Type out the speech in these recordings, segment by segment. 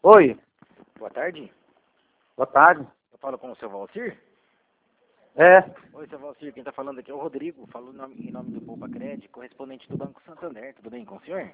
Oi, Boa tarde. boa tarde. Eu falo com o seu Valcir? É, Oi, seu Valcir. Quem está falando aqui é o Rodrigo. Falo em nome do Poupa Cred, correspondente do Banco Santander. Tudo bem com o senhor?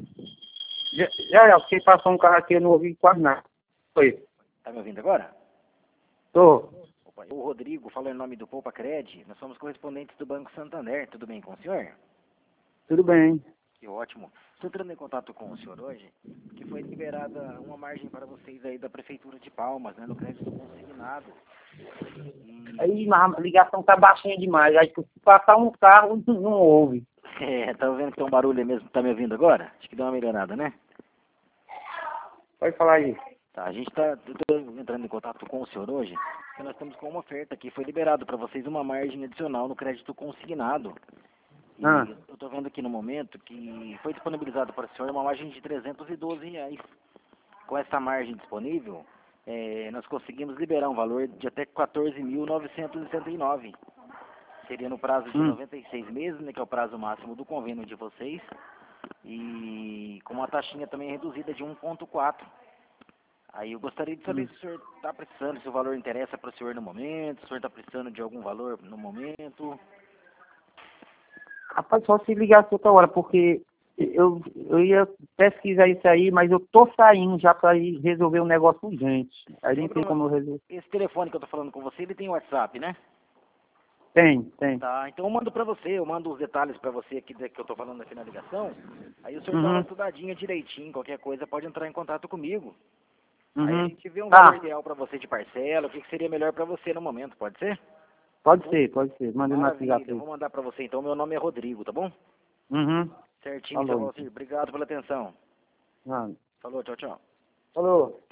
já, porque passou um carro aqui, eu não ouvi quase nada. Oi, Tá me ouvindo agora? tô. Opa, o Rodrigo, falo em nome do Poupa Cred. Nós somos correspondentes do Banco Santander. Tudo bem com o senhor? Tudo bem. Que ótimo. Estou entrando em contato com o senhor hoje, porque foi liberada uma margem para vocês aí da Prefeitura de Palmas, né, no crédito consignado. Aí mas a ligação tá baixinha demais. Aí se passar um carro, não ouve. Tá vendo que tem um barulho aí mesmo? Tá me ouvindo agora? Acho que deu uma melhorada, né? Pode falar aí. Tá, a gente está entrando em contato com o senhor hoje, porque nós estamos com uma oferta que foi liberado para vocês uma margem adicional no crédito consignado. E Ah, eu estou vendo aqui no momento que foi disponibilizado para o senhor uma margem de R$ 312. Com essa margem disponível, nós conseguimos liberar um valor de até 14.969. Seria no prazo de 96 meses, né, que é o prazo máximo do convênio de vocês, e com uma taxinha também reduzida de 1,4. Aí eu gostaria de saber se o senhor está precisando, se o valor interessa para o senhor no momento, se o senhor está precisando de algum valor no momento. rapaz, só se ligasse outra hora, porque eu ia pesquisar isso aí, mas eu tô saindo já pra ir resolver um negócio urgente. Aí Sem não tem como problema. eu resolver. Esse telefone que eu estou falando com você, ele tem WhatsApp, né? Tem. Tá, então eu mando para você, eu mando os detalhes para você aqui que eu estou falando aqui na ligação. Aí o senhor dá uma Uhum, estudadinha direitinho, qualquer coisa pode entrar em contato comigo. Aí a uhum. gente vê um valor Tá, ideal para você de parcela, o que seria melhor para você no momento, pode ser? pode ser. Manda no WhatsApp Maravilha, eu aí. vou mandar para você então. Meu nome é Rodrigo, tá bom? Uhum. Certinho, seu Falou. Valcir. Obrigado pela atenção. Mano. Falou, tchau, tchau. Falou.